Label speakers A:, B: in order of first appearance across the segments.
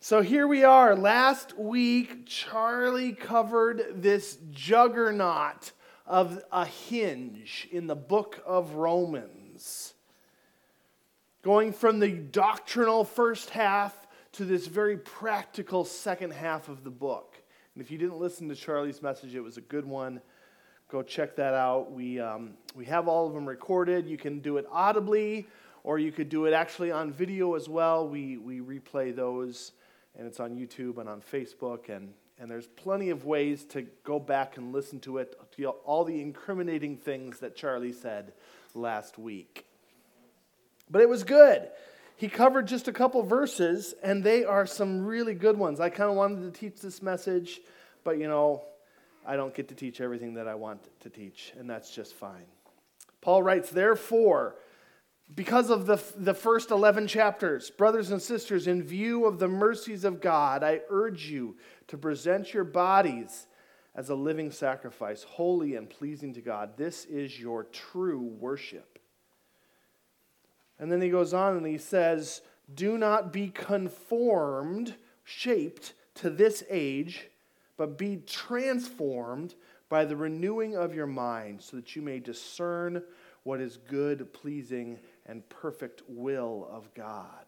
A: So here we are. Last week, Charlie covered this juggernaut of a hinge in the book of Romans. Going from the doctrinal first half to this very practical second half of the book. And if you didn't listen to Charlie's message, it was a good one. Go check that out. We have all of them recorded. You can do it audibly, or you could do it actually on video as well. We replay those. And it's on YouTube and on Facebook, and there's plenty of ways to go back and listen to it, to all the incriminating things that Charlie said last week. But it was good. He covered just a couple verses, and they are some really good ones. I kind of wanted to teach this message, but I don't get to teach everything that I want to teach, and that's just fine. Paul writes, therefore, because of the first 11 chapters, brothers and sisters, in view of the mercies of God, I urge you to present your bodies as a living sacrifice, holy and pleasing to God. This is your true worship. And then he goes on and he says, do not be conformed, shaped to this age, but be transformed by the renewing of your mind, so that you may discern what is good, pleasing, and perfect will of God.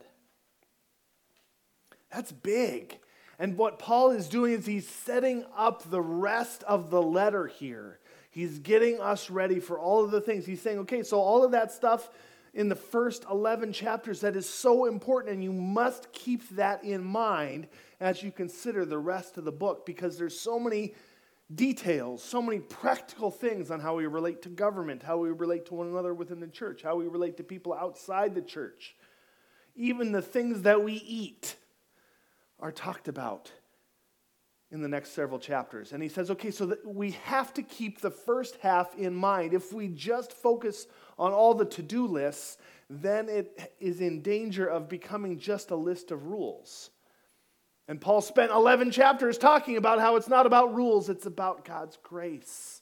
A: That's big. And what Paul is doing is he's setting up the rest of the letter here. He's getting us ready for all of the things. He's saying, okay, so all of that stuff in the first 11 chapters, that is so important, and you must keep that in mind as you consider the rest of the book, because there's so many details, so many practical things on how we relate to government, how we relate to one another within the church, how we relate to people outside the church. Even the things that we eat are talked about in the next several chapters. And he says, okay, so that we have to keep the first half in mind. If we just focus on all the to-do lists, then it is in danger of becoming just a list of rules. And Paul spent 11 chapters talking about how it's not about rules, it's about God's grace.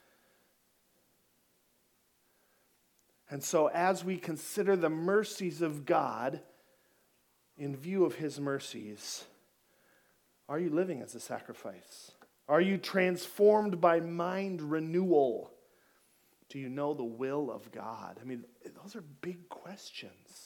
A: And so as we consider the mercies of God in view of his mercies, are you living as a sacrifice? Are you transformed by mind renewal? Do you know the will of God? I mean, those are big questions.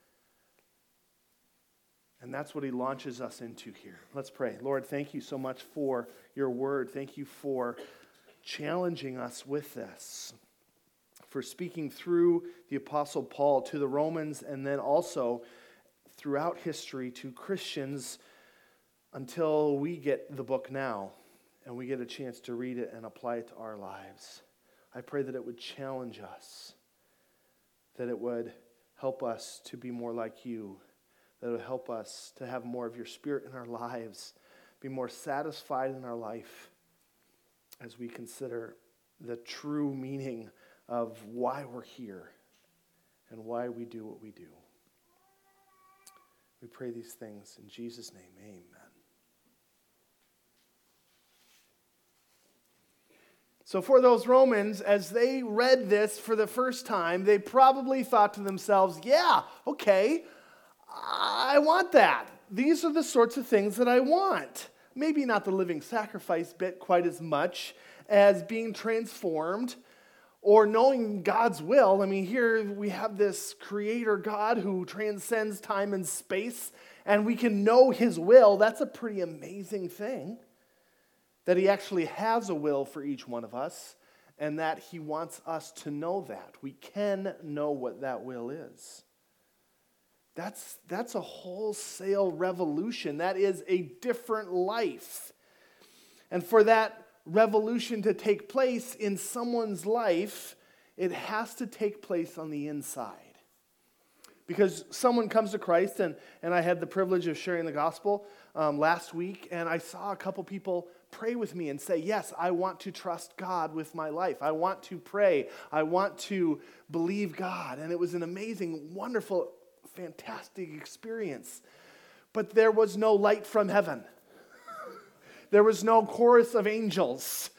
A: And that's what he launches us into here. Let's pray. Lord, thank you so much for your word. Thank you for challenging us with this, for speaking through the Apostle Paul to the Romans, and then also throughout history to Christians until we get the book now and we get a chance to read it and apply it to our lives. I pray that it would challenge us, that it would help us to be more like you, that would help us to have more of your Spirit in our lives, be more satisfied in our life as we consider the true meaning of why we're here and why we do what we do. We pray these things in Jesus' name, amen. So for those Romans, as they read this for the first time, they probably thought to themselves, yeah, okay, I want that. These are the sorts of things that I want. Maybe not the living sacrifice bit quite as much as being transformed or knowing God's will. I mean, here we have this creator God who transcends time and space, and we can know his will. That's a pretty amazing thing, that he actually has a will for each one of us, and that he wants us to know that. We can know what that will is. That's a wholesale revolution. That is a different life. And for that revolution to take place in someone's life, it has to take place on the inside. Because someone comes to Christ, and I had the privilege of sharing the gospel last week, and I saw a couple people pray with me and say, yes, I want to trust God with my life. I want to pray. I want to believe God. And it was an amazing, wonderful, fantastic experience. But there was no light from heaven. There was no chorus of angels.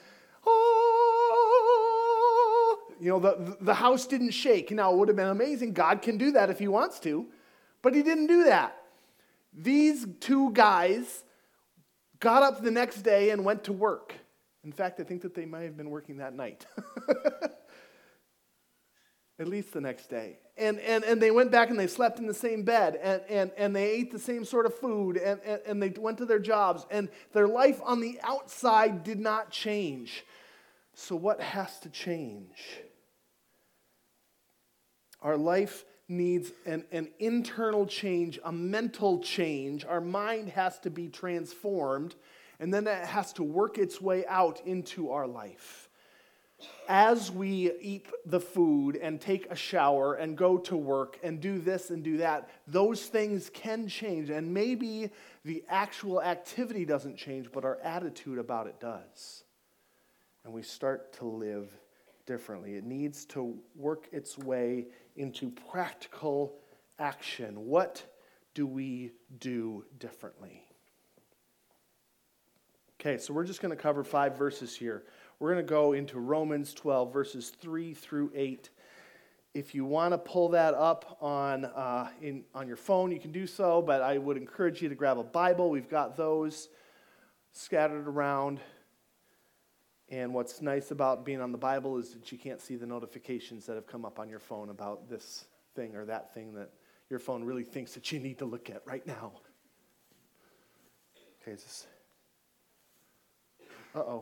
A: Oh! The house didn't shake. Now, it would have been amazing. God can do that if he wants to. But he didn't do that. These two guys got up the next day and went to work. In fact, I think that they might have been working that night. At least the next day. And they went back and they slept in the same bed and they ate the same sort of food and they went to their jobs and their life on the outside did not change. So what has to change? Our life needs an internal change, a mental change. Our mind has to be transformed and then it has to work its way out into our life. As we eat the food and take a shower and go to work and do this and do that, those things can change. And maybe the actual activity doesn't change, but our attitude about it does. And we start to live differently. It needs to work its way into practical action. What do we do differently? Okay, so we're just going to cover 5 verses here. We're going to go into Romans 12, verses 3 through 8. If you want to pull that up on your phone, you can do so, but I would encourage you to grab a Bible. We've got those scattered around. And what's nice about being on the Bible is that you can't see the notifications that have come up on your phone about this thing or that thing that your phone really thinks that you need to look at right now. Okay, is this... Uh-oh.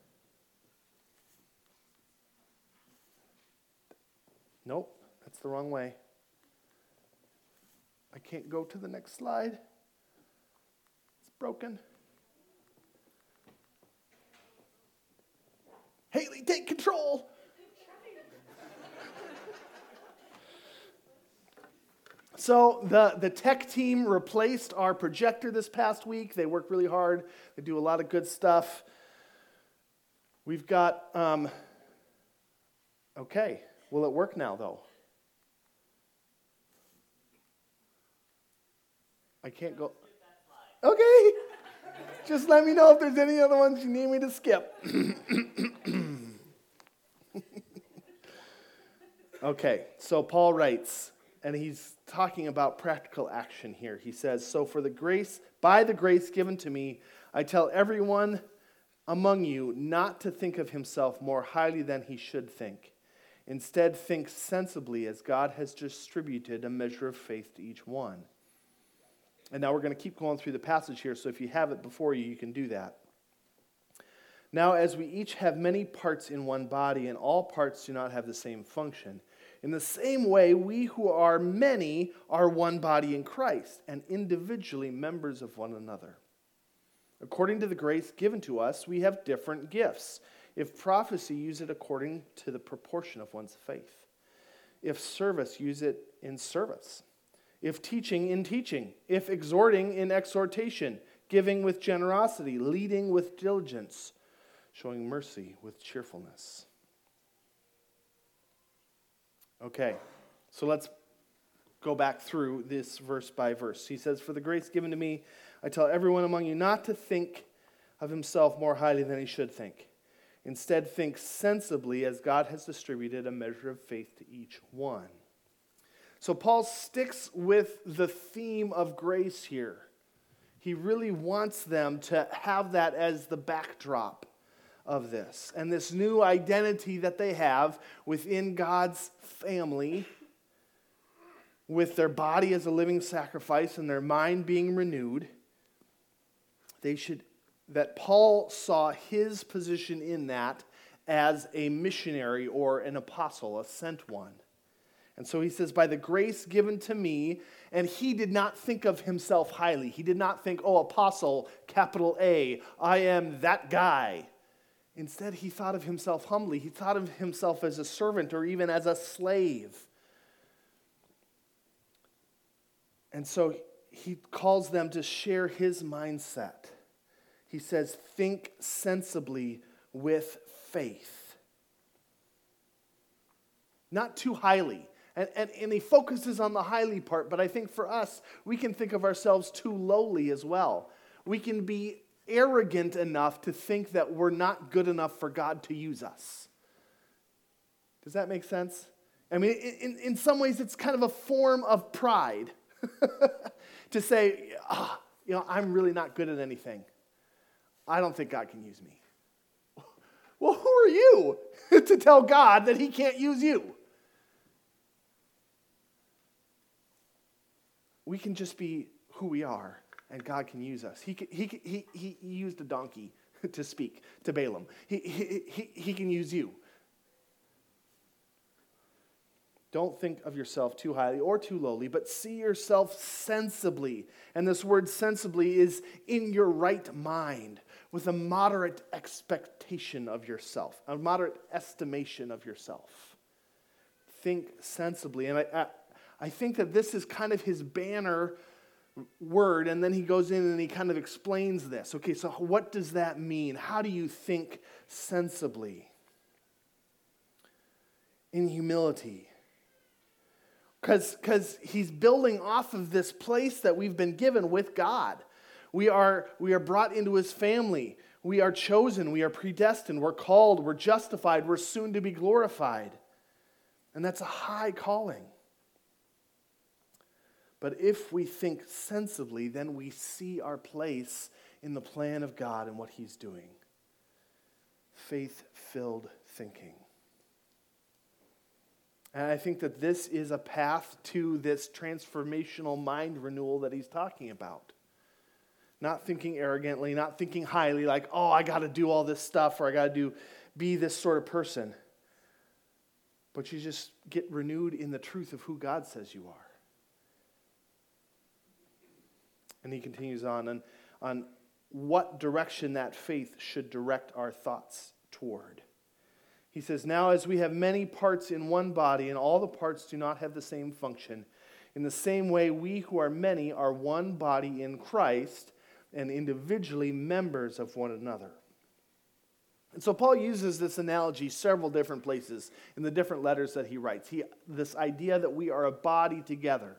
A: Nope, that's the wrong way. I can't go to the next slide. It's broken. Haley, take control. So the tech team replaced our projector this past week. They work really hard. They do a lot of good stuff. We've got, okay. Will it work now, though? I can't go. Okay. Just let me know if there's any other ones you need me to skip. Okay, so Paul writes, and he's talking about practical action here. He says, so by the grace given to me, I tell everyone among you not to think of himself more highly than he should think. Instead, think sensibly as God has distributed a measure of faith to each one. And now we're going to keep going through the passage here, so if you have it before you, you can do that. Now, as we each have many parts in one body, and all parts do not have the same function, in the same way, we who are many are one body in Christ, and individually members of one another. According to the grace given to us, we have different gifts. If prophecy, use it according to the proportion of one's faith. If service, use it in service. If teaching, in teaching. If exhorting, in exhortation. Giving with generosity. Leading with diligence. Showing mercy with cheerfulness. Okay, so let's go back through this verse by verse. He says, for the grace given to me, I tell everyone among you not to think of himself more highly than he should think. Instead, think sensibly as God has distributed a measure of faith to each one. So Paul sticks with the theme of grace here. He really wants them to have that as the backdrop of this. And this new identity that they have within God's family, with their body as a living sacrifice and their mind being renewed, that Paul saw his position in that as a missionary or an apostle, a sent one. And so he says, by the grace given to me, and he did not think of himself highly. He did not think, oh, apostle, capital A, I am that guy. Instead, he thought of himself humbly. He thought of himself as a servant or even as a slave. And so he calls them to share his mindset. He says, think sensibly with faith. Not too highly. And he focuses on the highly part, but I think for us, we can think of ourselves too lowly as well. We can be arrogant enough to think that we're not good enough for God to use us. Does that make sense? I mean, in some ways, it's kind of a form of pride. to say, I'm really not good at anything. I don't think God can use me. Well, who are you to tell God that he can't use you? We can just be who we are, and God can use us. He used a donkey to speak to Balaam. He can use you. Don't think of yourself too highly or too lowly, but see yourself sensibly. And this word sensibly is in your right mind, with a moderate expectation of yourself, a moderate estimation of yourself. Think sensibly. And I think that this is kind of his banner word, and then he goes in and he kind of explains this. Okay, so what does that mean? How do you think sensibly? In humility. Because he's building off of this place that we've been given with God. We are brought into his family. We are chosen. We are predestined. We're called. We're justified. We're soon to be glorified. And that's a high calling. But if we think sensibly, then we see our place in the plan of God and what he's doing. Faith-filled thinking. And I think that this is a path to this transformational mind renewal that he's talking about. Not thinking arrogantly, not thinking highly, like, I got to do all this stuff, or I got to be this sort of person. But you just get renewed in the truth of who God says you are. And he continues on what direction that faith should direct our thoughts toward. He says, now as we have many parts in one body, and all the parts do not have the same function, in the same way we who are many are one body in Christ, and individually members of one another. And so Paul uses this analogy several different places in the different letters that he writes. This idea that we are a body together.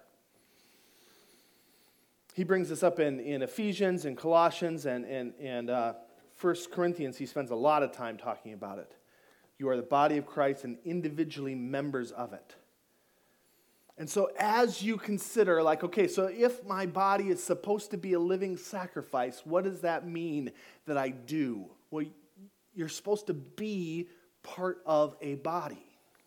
A: He brings this up in Ephesians and Colossians and 1 Corinthians. He spends a lot of time talking about it. You are the body of Christ and individually members of it. And so as you consider, so if my body is supposed to be a living sacrifice, what does that mean that I do? Well, you're supposed to be part of a body.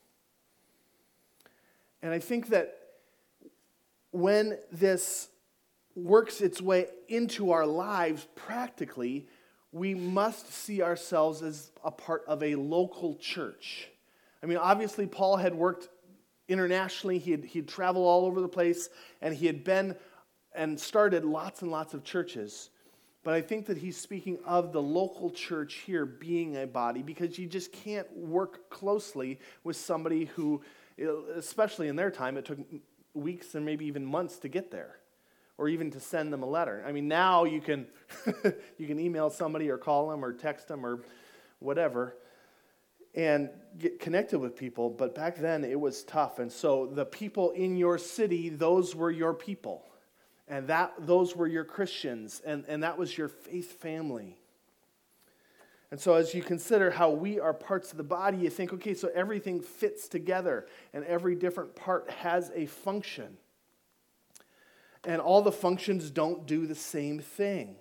A: And I think that when this works its way into our lives practically, we must see ourselves as a part of a local church. I mean, obviously, Paul had worked internationally. He'd traveled all over the place, and he had been and started lots and lots of churches. But I think that he's speaking of the local church here being a body, because you just can't work closely with somebody who, especially in their time, it took weeks and maybe even months to get there, or even to send them a letter. I mean, now you can you can email somebody or call them or text them or whatever and get connected with people. But back then it was tough. And so the people in your city, those were your people. And those were your Christians. And that was your faith family. And so as you consider how we are parts of the body, you think, okay, so everything fits together and every different part has a function. And all the functions don't do the same thing.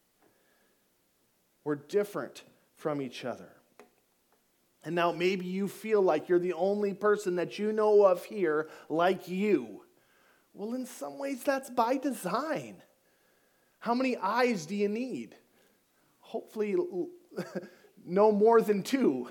A: We're different from each other. And now maybe you feel like you're the only person that you know of here like you. Well, in some ways that's by design. How many eyes do you need? Hopefully no more than 2.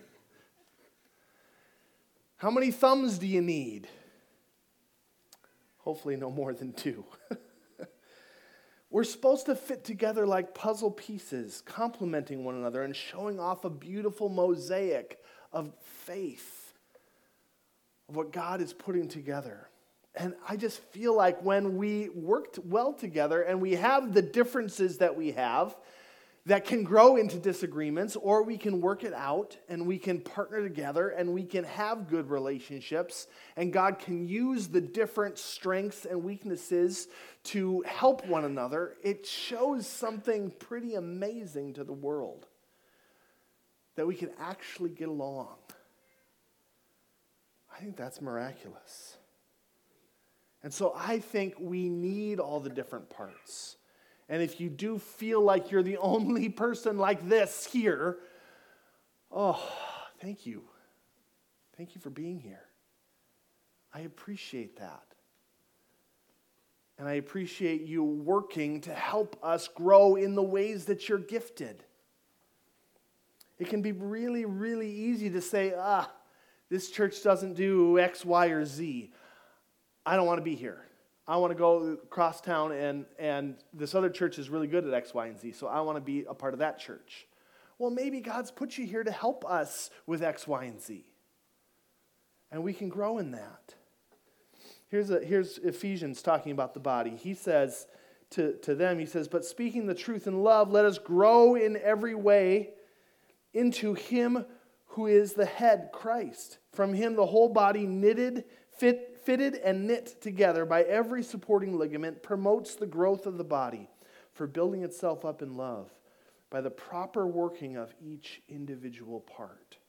A: How many thumbs do you need? Hopefully no more than 2. We're supposed to fit together like puzzle pieces, complementing one another and showing off a beautiful mosaic of faith, of what God is putting together. And I just feel like when we worked well together and we have the differences that we have, that can grow into disagreements, or we can work it out and we can partner together and we can have good relationships, and God can use the different strengths and weaknesses to help one another. It shows something pretty amazing to the world, that we can actually get along. I think that's miraculous. And so I think we need all the different parts. And if you do feel like you're the only person like this here, oh, thank you. Thank you for being here. I appreciate that. And I appreciate you working to help us grow in the ways that you're gifted. It can be really, really easy to say, this church doesn't do X, Y, or Z. I don't want to be here. I want to go across town, and this other church is really good at X, Y, and Z, so I want to be a part of that church. Well, maybe God's put you here to help us with X, Y, and Z. And we can grow in that. Here's Ephesians talking about the body. He says to them, he says, but speaking the truth in love, let us grow in every way into him who is the head, Christ. From him the whole body fitted and knit together by every supporting ligament promotes the growth of the body for building itself up in love by the proper working of each individual part.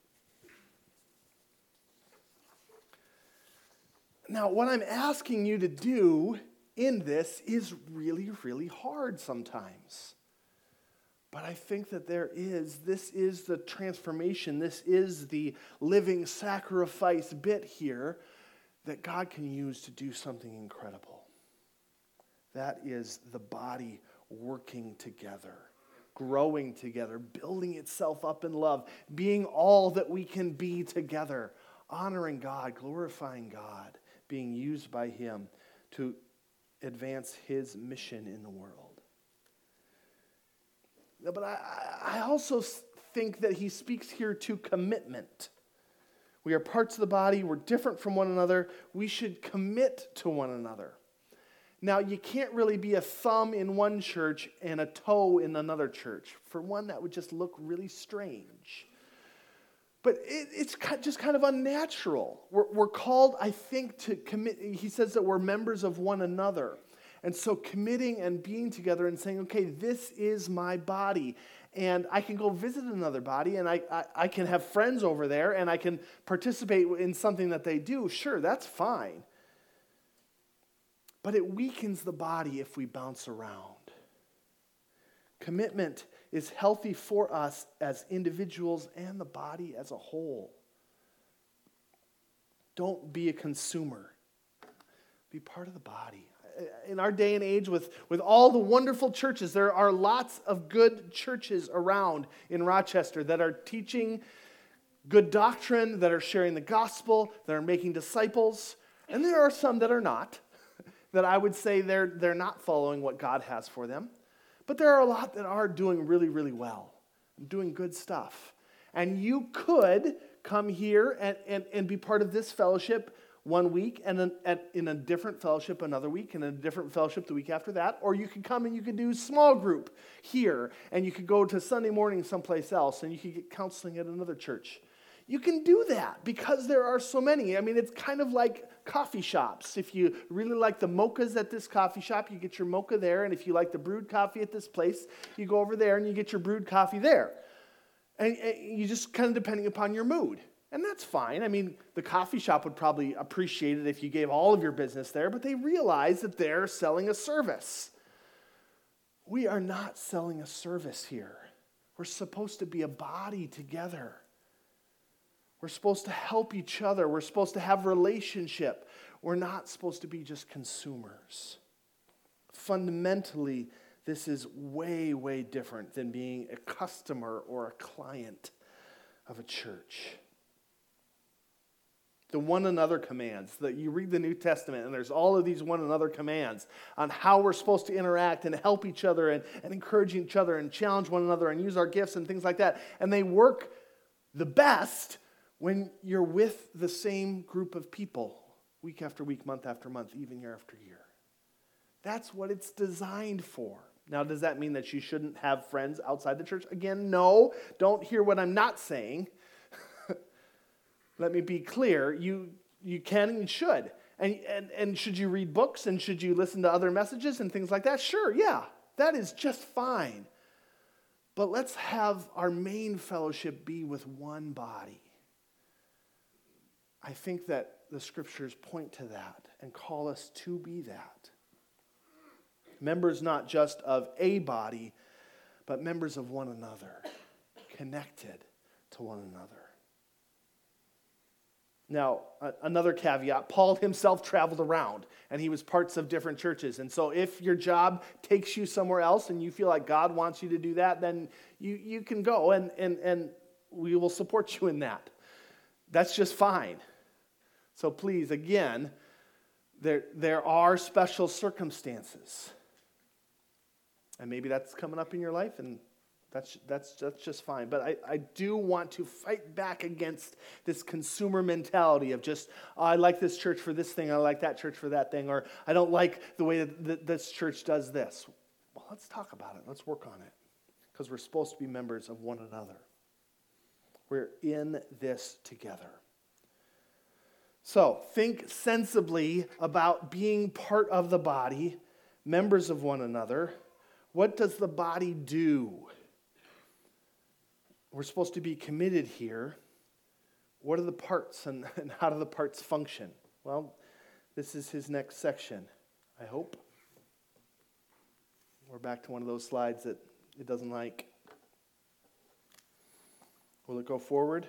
A: Now, what I'm asking you to do in this is really, really hard sometimes. But I think that this is the transformation, this is the living sacrifice bit here that God can use to do something incredible. That is the body working together, growing together, building itself up in love, being all that we can be together, honoring God, glorifying God, being used by him to advance his mission in the world. But I also think that he speaks here to commitment. We are parts of the body. We're different from one another. We should commit to one another. Now, you can't really be a thumb in one church and a toe in another church. For one, that would just look really strange. But it's just kind of unnatural. We're called, I think, to commit. He says that we're members of one another. And so committing and being together and saying, okay, this is my body. And I can go visit another body, and I can have friends over there, and I can participate in something that they do. Sure, that's fine. But it weakens the body if we bounce around. Commitment is healthy for us as individuals and the body as a whole. Don't be a consumer. Be part of the body. In our day and age, with all the wonderful churches, there are lots of good churches around in Rochester that are teaching good doctrine, that are sharing the gospel, that are making disciples. And there are some that are not, that I would say they're not following what God has for them. But there are a lot that are doing really, really well, doing good stuff. And you could come here and be part of this fellowship one week, and in a different fellowship another week, and a different fellowship the week after that. Or you could come and you could do small group here, and you could go to Sunday morning someplace else, and you could get counseling at another church. You can do that because there are so many. I mean, it's kind of like coffee shops. If you really like the mochas at this coffee shop, you get your mocha there. And if you like the brewed coffee at this place, you go over there and you get your brewed coffee there. And you just kind of depending upon your mood. And that's fine. I mean, the coffee shop would probably appreciate it if you gave all of your business there, but they realize that they're selling a service. We are not selling a service here. We're supposed to be a body together. We're supposed to help each other. We're supposed to have relationship. We're not supposed to be just consumers. Fundamentally, this is way, way different than being a customer or a client of a church. The one another commands, that you read the New Testament and there's all of these one another commands on how we're supposed to interact and help each other and encourage each other and challenge one another and use our gifts and things like that. And they work the best when you're with the same group of people week after week, month after month, even year after year. That's what it's designed for. Now, does that mean that you shouldn't have friends outside the church? Again, no. Don't hear what I'm not saying. Let me be clear. You can and should. And should you read books and should you listen to other messages and things like that? Sure, yeah. That is just fine. But let's have our main fellowship be with one body. I think that the scriptures point to that. and call us to be that. Members not just of a body, but members of one another, connected to one another. Now, another caveat, Paul himself traveled around, and he was parts of different churches. And so if your job takes you somewhere else and you feel like God wants you to do that, then you can go, and we will support you in that. That's just fine. So please, again, there are special circumstances. And maybe that's coming up in your life, and that's just fine. But I do want to fight back against this consumer mentality of just, oh, I like this church for this thing, I like that church for that thing, or I don't like the way that this church does this. Well, let's talk about it. Let's work on it. Because we're supposed to be members of one another. We're in this together. So, think sensibly about being part of the body, members of one another. What does the body do? We're supposed to be committed here. What are the parts and how do the parts function? Well, this is his next section, I hope. We're back to one of those slides that it doesn't like. Will it go forward?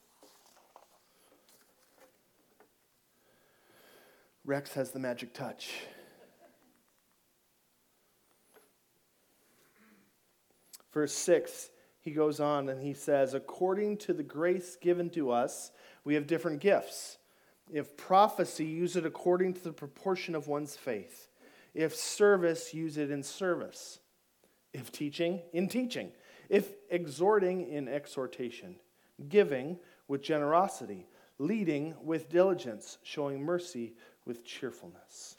A: Rex has the magic touch. Verse 6, he goes on and he says, according to the grace given to us, we have different gifts. If prophecy, use it according to the proportion of one's faith. If service, use it in service. If teaching, in teaching. If exhorting, in exhortation. Giving, with generosity. Leading, with diligence. Showing mercy, with cheerfulness.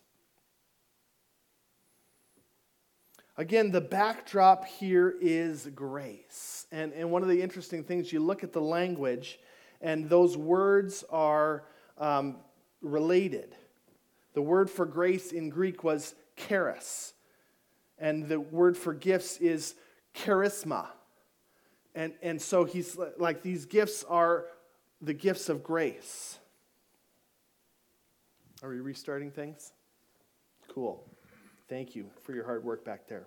A: Again, the backdrop here is grace. And one of the interesting things, you look at the language, and those words are related. The word for grace in Greek was charis. And the word for gifts is charisma. And so he's like, these gifts are the gifts of grace. Are we restarting things? Cool. Thank you for your hard work back there.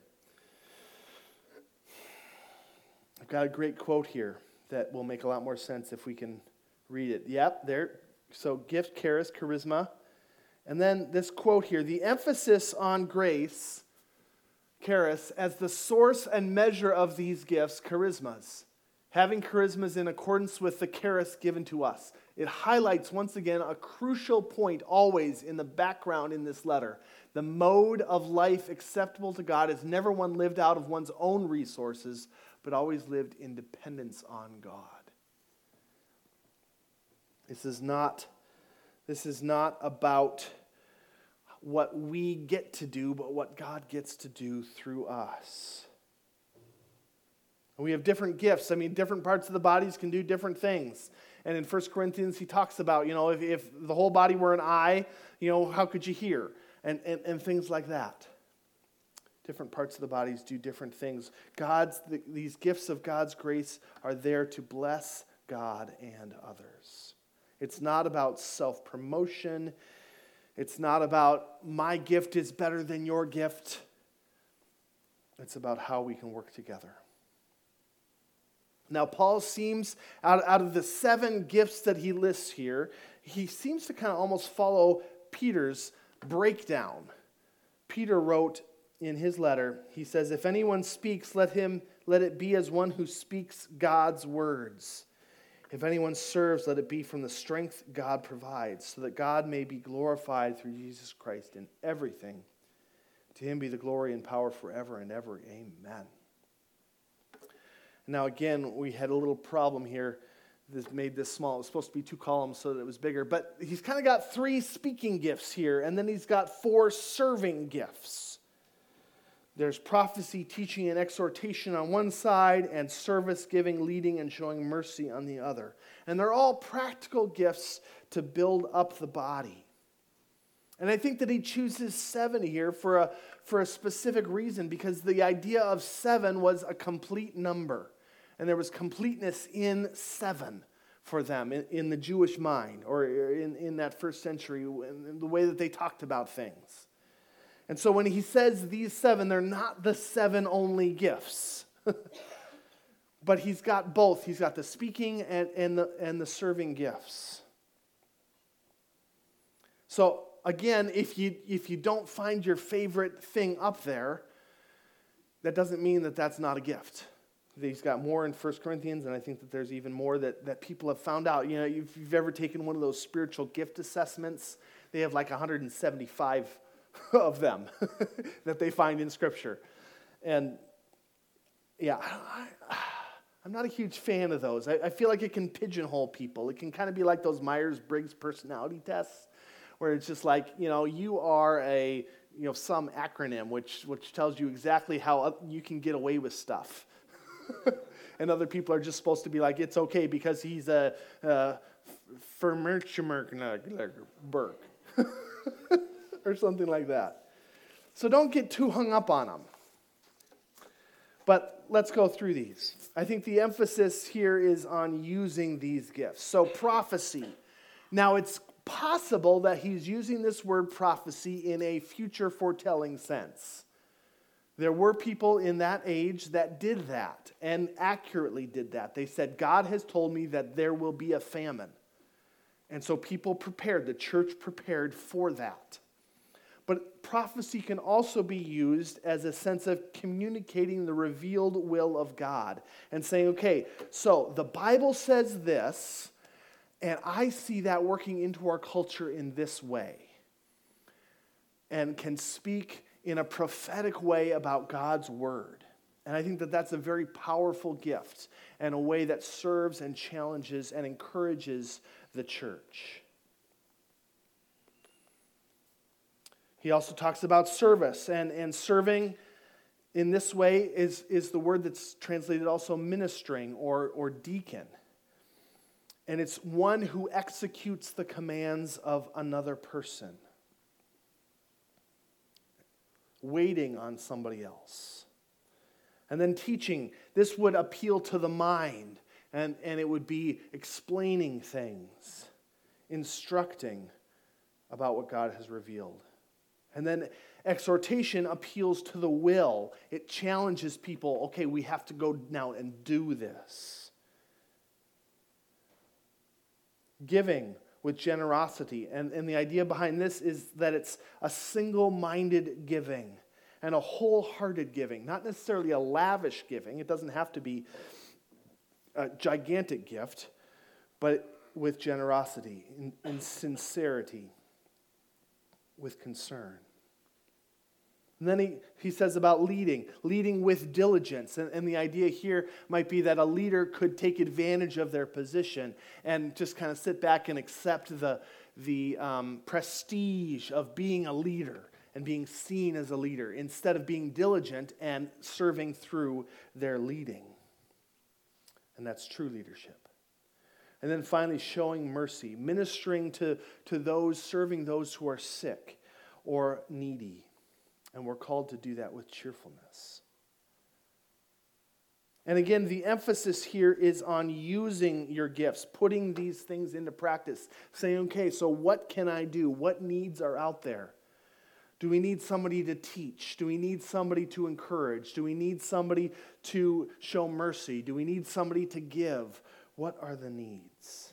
A: I've got a great quote here that will make a lot more sense if we can read it. Yep, there. So gift, charis, charisma. And then this quote here, the emphasis on grace, charis, as the source and measure of these gifts, charismas. Having charismas in accordance with the charis given to us. It highlights, once again, a crucial point always in the background in this letter. The mode of life acceptable to God is never one lived out of one's own resources, but always lived in dependence on God. This is not about what we get to do, but what God gets to do through us. And we have different gifts. I mean, different parts of the bodies can do different things. And in 1 Corinthians, he talks about, if the whole body were an eye, how could you hear? And things like that. Different parts of the bodies do different things. These gifts of God's grace are there to bless God and others. It's not about self-promotion. It's not about my gift is better than your gift. It's about how we can work together. Now, Paul seems, out of the 7 gifts that he lists here, he seems to kind of almost follow Peter's breakdown. Peter wrote in his letter, he says, if anyone speaks, let it be as one who speaks God's words. If anyone serves, let it be from the strength God provides, so that God may be glorified through Jesus Christ in everything. To him be the glory and power forever and ever. Amen. Now again, we had a little problem here. This made this small. It was supposed to be 2 columns so that it was bigger. But he's kind of got 3 speaking gifts here, and then he's got 4 serving gifts. There's prophecy, teaching, and exhortation on one side, and service, giving, leading, and showing mercy on the other. And they're all practical gifts to build up the body. And I think that he chooses 7 here for a specific reason, because the idea of 7 was a complete number. And there was completeness in 7 for them in the Jewish mind, or in that first century, in the way that they talked about things. And so when he says these 7, they're not the 7 only gifts. But he's got both. He's got the speaking and the serving gifts. So again, if you don't find your favorite thing up there, that doesn't mean that that's not a gift. He's got more in 1 Corinthians, and I think that there's even more that people have found out. You know, if you've ever taken one of those spiritual gift assessments, they have like 175 of them that they find in Scripture. And yeah, I'm not a huge fan of those. I feel like it can pigeonhole people. It can kind of be like those Myers-Briggs personality tests, where it's just like, you are some acronym which tells you exactly how you can get away with stuff. And other people are just supposed to be like, it's okay because he's a Vermerchmerkberg or something like that. So don't get too hung up on them. But let's go through these. I think the emphasis here is on using these gifts. So prophecy. Now it's possible that he's using this word prophecy in a future foretelling sense. There were people in that age that did that and accurately did that. They said, God has told me that there will be a famine. And so people prepared, the church prepared for that. But prophecy can also be used as a sense of communicating the revealed will of God and saying, okay, so the Bible says this, and I see that working into our culture in this way, and can speak in a prophetic way about God's word. And I think that that's a very powerful gift and a way that serves and challenges and encourages the church. He also talks about service, and serving in this way is the word that's translated also ministering or deacon. And it's one who executes the commands of another person, waiting on somebody else. And then teaching, this would appeal to the mind, and it would be explaining things, instructing about what God has revealed. And then exhortation appeals to the will. It challenges people, okay, we have to go now and do this. Giving with generosity. And the idea behind this is that it's a single-minded giving and a wholehearted giving. Not necessarily a lavish giving. It doesn't have to be a gigantic gift, but with generosity, in sincerity, with concern. And then he says about leading with diligence. And the idea here might be that a leader could take advantage of their position and just kind of sit back and accept the prestige of being a leader and being seen as a leader instead of being diligent and serving through their leading. And that's true leadership. And then finally, showing mercy, ministering to those, serving those who are sick or needy. And we're called to do that with cheerfulness. And again, the emphasis here is on using your gifts, putting these things into practice, saying, okay, so what can I do? What needs are out there? Do we need somebody to teach? Do we need somebody to encourage? Do we need somebody to show mercy? Do we need somebody to give? What are the needs?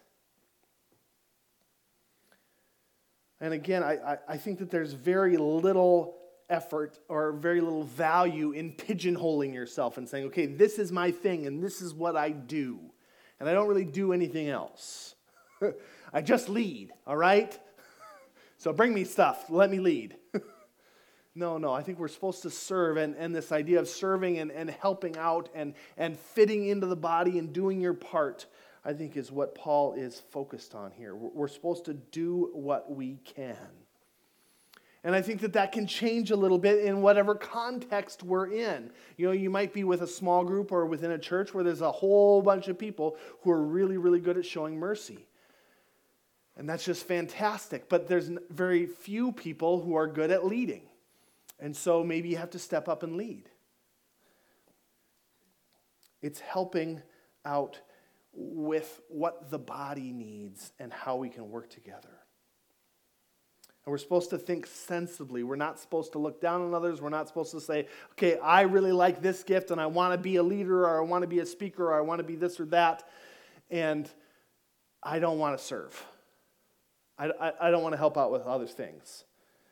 A: And again, I think that there's very little effort or very little value in pigeonholing yourself and saying, okay, this is my thing and this is what I do. And I don't really do anything else. I just lead, all right? So bring me stuff. Let me lead. No, I think we're supposed to serve, and this idea of serving and helping out and fitting into the body and doing your part, I think is what Paul is focused on here. We're supposed to do what we can. And I think that can change a little bit in whatever context we're in. You know, you might be with a small group or within a church where there's a whole bunch of people who are really, really good at showing mercy. And that's just fantastic. But there's very few people who are good at leading. And so maybe you have to step up and lead. It's helping out with what the body needs and how we can work together. And we're supposed to think sensibly. We're not supposed to look down on others. We're not supposed to say, okay, I really like this gift and I want to be a leader or I want to be a speaker or I want to be this or that, and I don't want to serve. I don't want to help out with other things.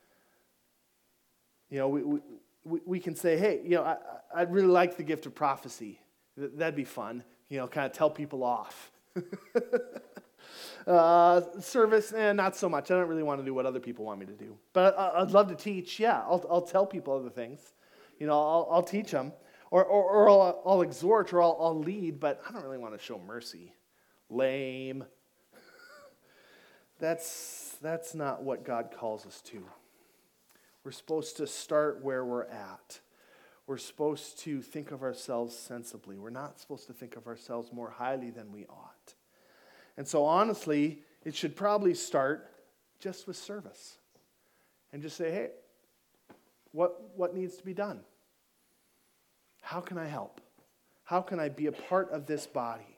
A: You know, we can say, hey, you know, I'd really like the gift of prophecy. That'd be fun. You know, kind of tell people off. Service, not so much. I don't really want to do what other people want me to do. But I'd love to teach. Yeah, I'll tell people other things. You know, I'll teach them. Or I'll exhort or I'll lead, but I don't really want to show mercy. Lame. That's not what God calls us to. We're supposed to start where we're at. We're supposed to think of ourselves sensibly. We're not supposed to think of ourselves more highly than we ought. And so honestly, it should probably start just with service. And just say, hey, what needs to be done? How can I help? How can I be a part of this body?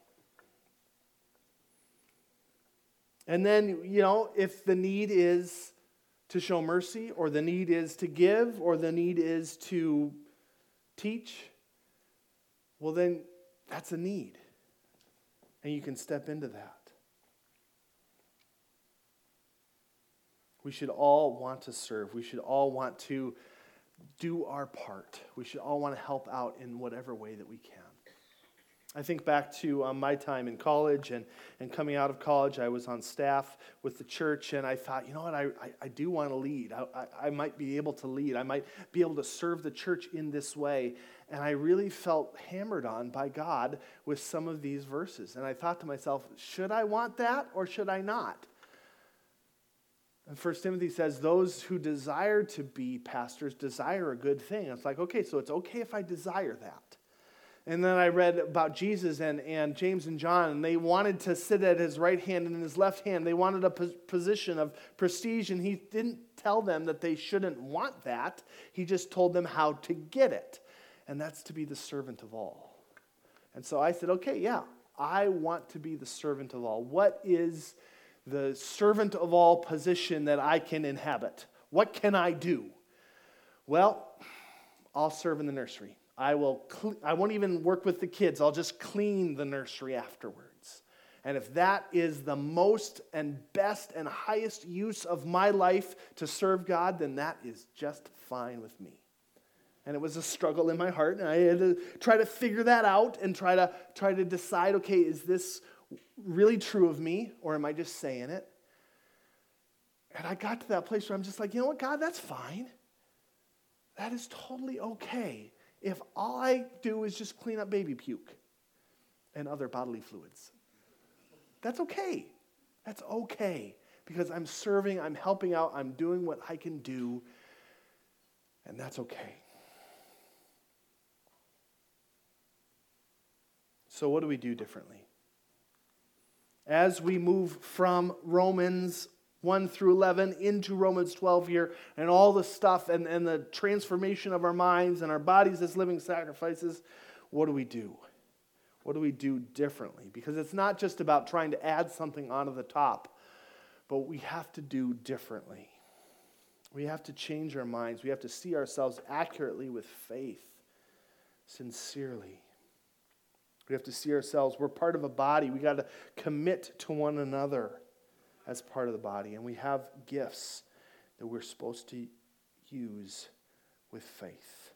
A: And then, you know, if the need is to show mercy, or the need is to give, or the need is to teach, well then that's a need. And you can step into that. We should all want to serve. We should all want to do our part. We should all want to help out in whatever way that we can. I think back to my time in college and coming out of college. I was on staff with the church, and I thought, you know what, I do want to lead. I might be able to lead. I might be able to serve the church in this way. And I really felt hammered on by God with some of these verses. And I thought to myself, should I want that or should I not? And 1 Timothy says, those who desire to be pastors desire a good thing. It's like, okay, so it's okay if I desire that. And then I read about Jesus and James and John, and they wanted to sit at his right hand and his left hand. They wanted a position of prestige, and he didn't tell them that they shouldn't want that. He just told them how to get it, and that's to be the servant of all. And so I said, okay, yeah, I want to be the servant of all. What is the servant of all position that I can inhabit? What can I do? Well, I'll serve in the nursery. I won't even work with the kids. I'll just clean the nursery afterwards. And if that is the most and best and highest use of my life to serve God, then that is just fine with me. And it was a struggle in my heart, and I had to try to figure that out and try to decide, okay, is this really true of me, or am I just saying it? And I got to that place where I'm just like, you know what, God, that's fine. That is totally okay. If all I do is just clean up baby puke and other bodily fluids, that's okay. That's okay. Because I'm serving, I'm helping out, I'm doing what I can do, and that's okay. So what do we do differently? As we move from Romans 1 through 11 into Romans 12 here, and all the stuff and the transformation of our minds and our bodies as living sacrifices, what do we do? What do we do differently? Because it's not just about trying to add something onto the top, but we have to do differently. We have to change our minds. We have to see ourselves accurately with faith, sincerely. We have to see ourselves, we're part of a body. We got to commit to one another as part of the body. And we have gifts that we're supposed to use with faith.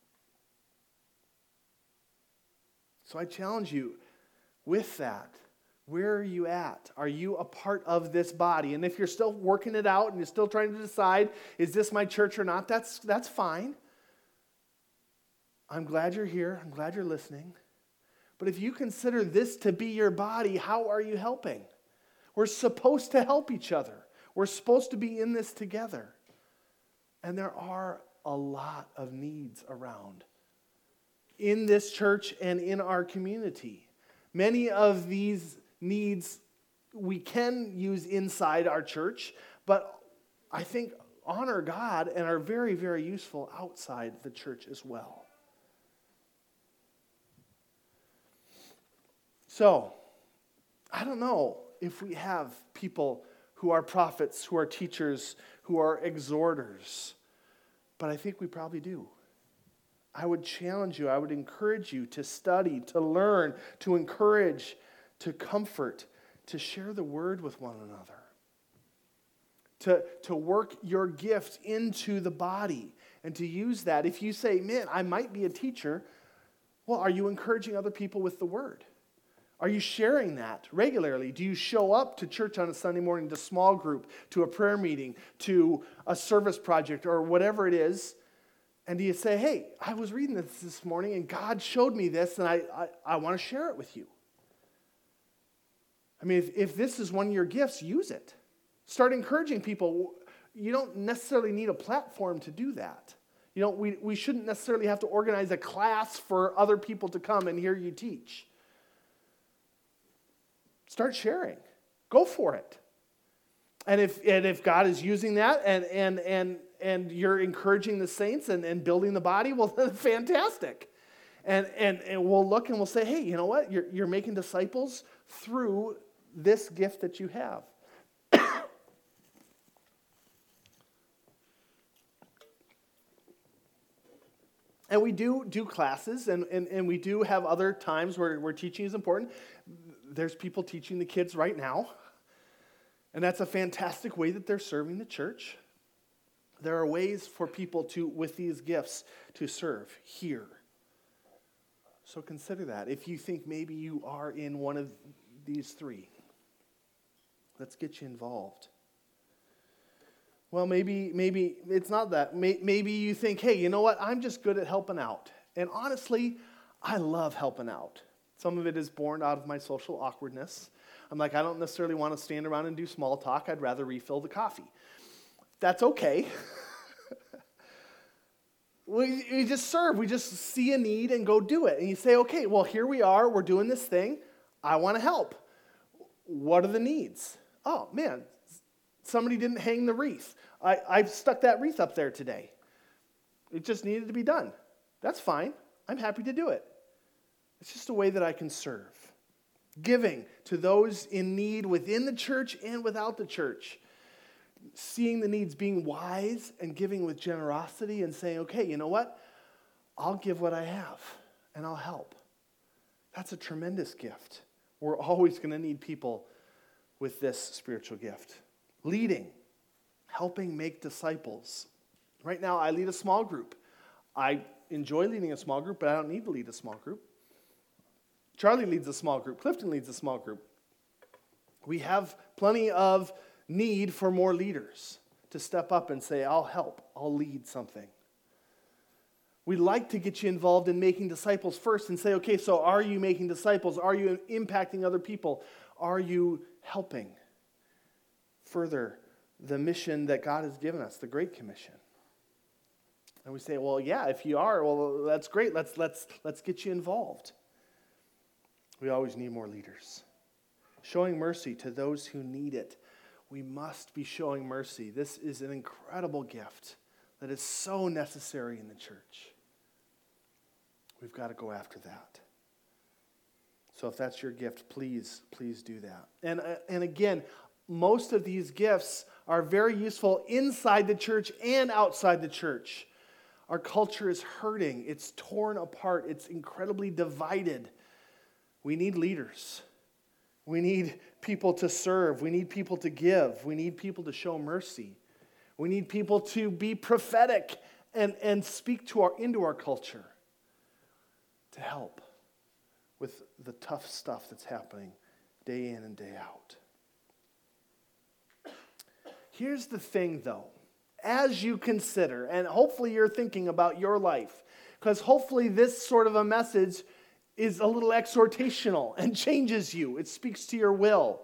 A: So I challenge you with that. Where are you at? Are you a part of this body? And if you're still working it out and you're still trying to decide, is this my church or not? That's fine. I'm glad you're here. I'm glad you're listening. But if you consider this to be your body, how are you helping? We're supposed to help each other. We're supposed to be in this together. And there are a lot of needs around in this church and in our community. Many of these needs we can use inside our church, but I think honor God and are very, very useful outside the church as well. So, I don't know if we have people who are prophets, who are teachers, who are exhorters, but I think we probably do. I would challenge you, I would encourage you to study, to learn, to encourage, to comfort, to share the word with one another, to work your gift into the body and to use that. If you say, man, I might be a teacher, well, are you encouraging other people with the word? Are you sharing that regularly? Do you show up to church on a Sunday morning, to small group, to a prayer meeting, to a service project, or whatever it is? And do you say, hey, I was reading this morning, and God showed me this, and I want to share it with you? I mean, if this is one of your gifts, use it. Start encouraging people. You don't necessarily need a platform to do that. You know, we shouldn't necessarily have to organize a class for other people to come and hear you teach. Start sharing. Go for it. And if God is using that and you're encouraging the saints and building the body, well, fantastic. And we'll look and we'll say, hey, you know what? You're making disciples through this gift that you have. And we do classes, and we do have other times where teaching is important. There's people teaching the kids right now, and that's a fantastic way that they're serving the church. There are ways for people with these gifts to serve here. So consider that. If you think maybe you are in one of these three, let's get you involved. Well, maybe it's not that. Maybe you think, hey, you know what? I'm just good at helping out. And honestly, I love helping out. Some of it is born out of my social awkwardness. I'm like, I don't necessarily want to stand around and do small talk. I'd rather refill the coffee. That's okay. We just serve. We just see a need and go do it. And you say, okay, well, here we are. We're doing this thing. I want to help. What are the needs? Oh, man, somebody didn't hang the wreath. I stuck that wreath up there today. It just needed to be done. That's fine. I'm happy to do it. It's just a way that I can serve. Giving to those in need within the church and without the church. Seeing the needs, being wise and giving with generosity and saying, okay, you know what? I'll give what I have and I'll help. That's a tremendous gift. We're always going to need people with this spiritual gift. Leading, helping make disciples. Right now, I lead a small group. I enjoy leading a small group, but I don't need to lead a small group. Charlie leads a small group. Clifton leads a small group. We have plenty of need for more leaders to step up and say, I'll help, I'll lead something. We'd like to get you involved in making disciples first and say, okay, so are you making disciples? Are you impacting other people? Are you helping further the mission that God has given us, the Great Commission? And we say, well, yeah, if you are, well, that's great. Let's get you involved. We always need more leaders. Showing mercy to those who need it. We must be showing mercy. This is an incredible gift that is so necessary in the church. We've got to go after that. So if that's your gift, please do that. And again, most of these gifts are very useful inside the church and outside the church. Our culture is hurting. It's torn apart. It's incredibly divided. We need leaders. We need people to serve. We need people to give. We need people to show mercy. We need people to be prophetic and speak into our culture to help with the tough stuff that's happening day in and day out. Here's the thing, though. As you consider, and hopefully you're thinking about your life, because hopefully this sort of a message is a little exhortational and changes you. It speaks to your will.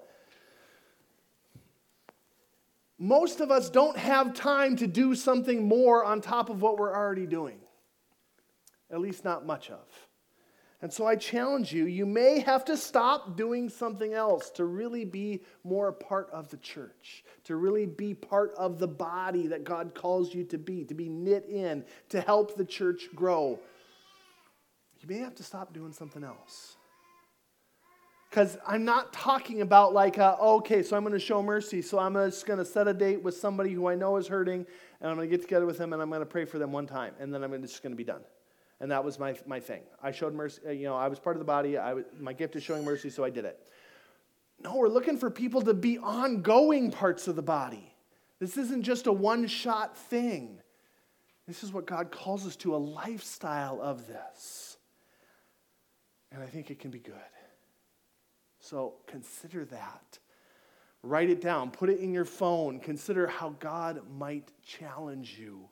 A: Most of us don't have time to do something more on top of what we're already doing. At least not much of. And so I challenge you, you may have to stop doing something else to really be more a part of the church, to really be part of the body that God calls you to be knit in, to help the church grow. You may have to stop doing something else. Because I'm not talking about like, okay, so I'm going to show mercy, so I'm just going to set a date with somebody who I know is hurting, and I'm going to get together with them, and I'm going to pray for them one time, and then I'm just going to be done. And that was my thing. I showed mercy. I was part of the body. My gift is showing mercy, so I did it. No, we're looking for people to be ongoing parts of the body. This isn't just a one-shot thing. This is what God calls us to, a lifestyle of this. And I think it can be good. So consider that. Write it down. Put it in your phone. Consider how God might challenge you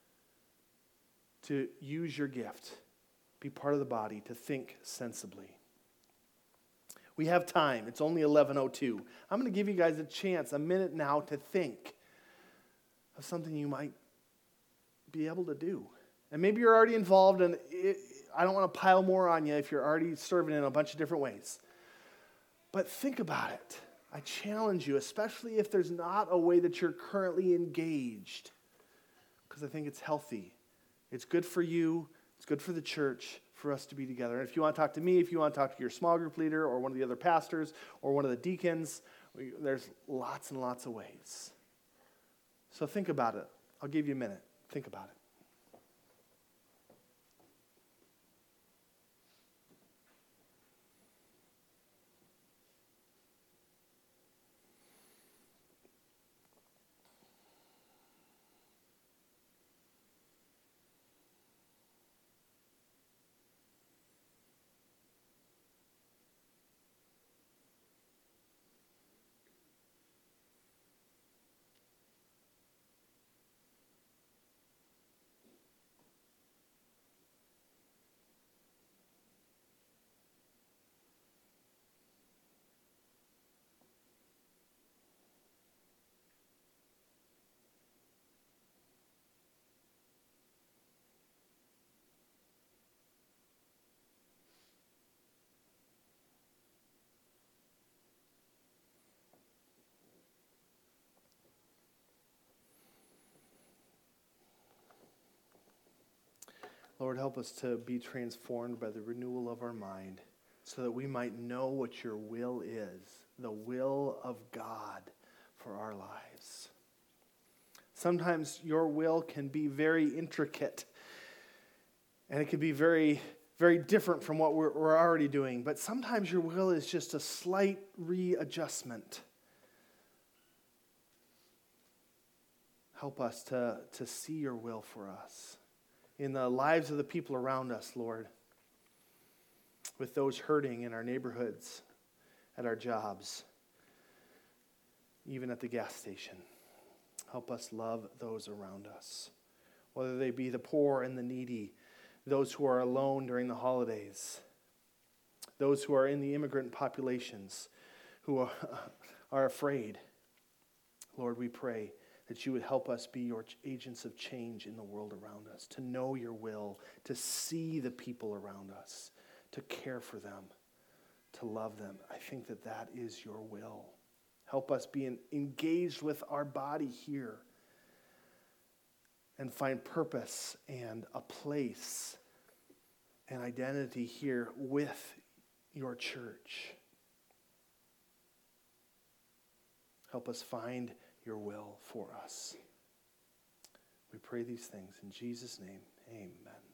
A: to use your gift, be part of the body, to think sensibly. We have time. It's only 11:02. I'm going to give you guys a minute now to think of something you might be able to do. And maybe you're already involved, and I don't want to pile more on you if you're already serving in a bunch of different ways. But think about it. I challenge you, especially if there's not a way that you're currently engaged, because I think it's healthy. It's good for you. It's good for the church for us to be together. And if you want to talk to me, if you want to talk to your small group leader or one of the other pastors or one of the deacons, there's lots and lots of ways. So think about it. I'll give you a minute. Think about it. Lord, help us to be transformed by the renewal of our mind so that we might know what your will is, the will of God for our lives. Sometimes your will can be very intricate, and it can be very, very different from what we're already doing. But sometimes your will is just a slight readjustment. Help us to see your will for us in the lives of the people around us, Lord, with those hurting in our neighborhoods, at our jobs, even at the gas station. Help us love those around us, whether they be the poor and the needy, those who are alone during the holidays, those who are in the immigrant populations, who are afraid. Lord, we pray that you would help us be your agents of change in the world around us, to know your will, to see the people around us, to care for them, to love them. I think that that is your will. Help us be engaged with our body here and find purpose and a place and identity here with your church. Help us find your will for us. We pray these things in Jesus' name. Amen.